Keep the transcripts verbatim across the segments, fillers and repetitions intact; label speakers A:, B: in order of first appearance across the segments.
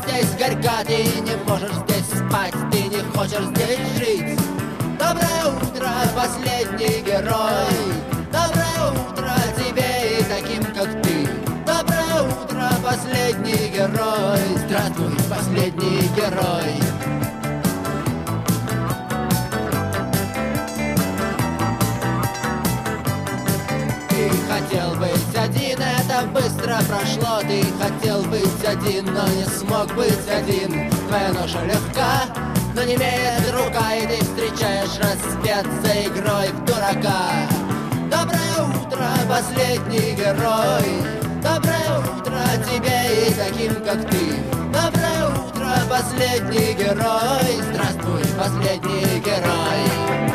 A: здесь горька, ты не можешь здесь спать, ты не хочешь здесь жить. Доброе утро, последний герой. Доброе утро тебе и таким, как ты. Доброе утро, последний герой. Здравствуй, последний герой. Ты хотел быть один, это быстро прошло. Ты хотел быть один, но не смог быть один. Твоя ноша легка, но не имеет рука, и ты встречаешь рассвет за игрой в дурака. Доброе утро, последний герой. Доброе утро тебе и таким, как ты. Доброе утро, последний герой. Здравствуй, последний герой.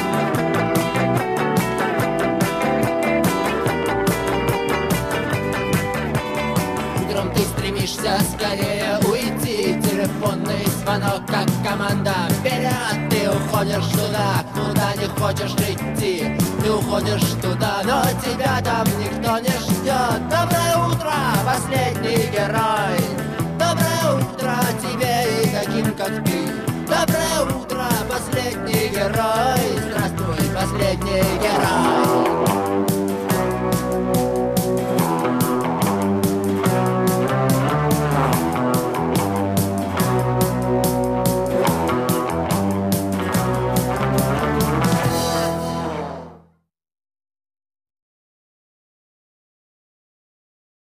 A: Ты стремишься скорее уйти. Телефонный звонок, как команда вперед. Ты уходишь туда, куда не хочешь идти. Ты уходишь туда, но тебя там никто не ждет. Доброе утро, последний герой. Доброе утро тебе и таким, как ты. Доброе утро, последний герой. Здравствуй, последний герой.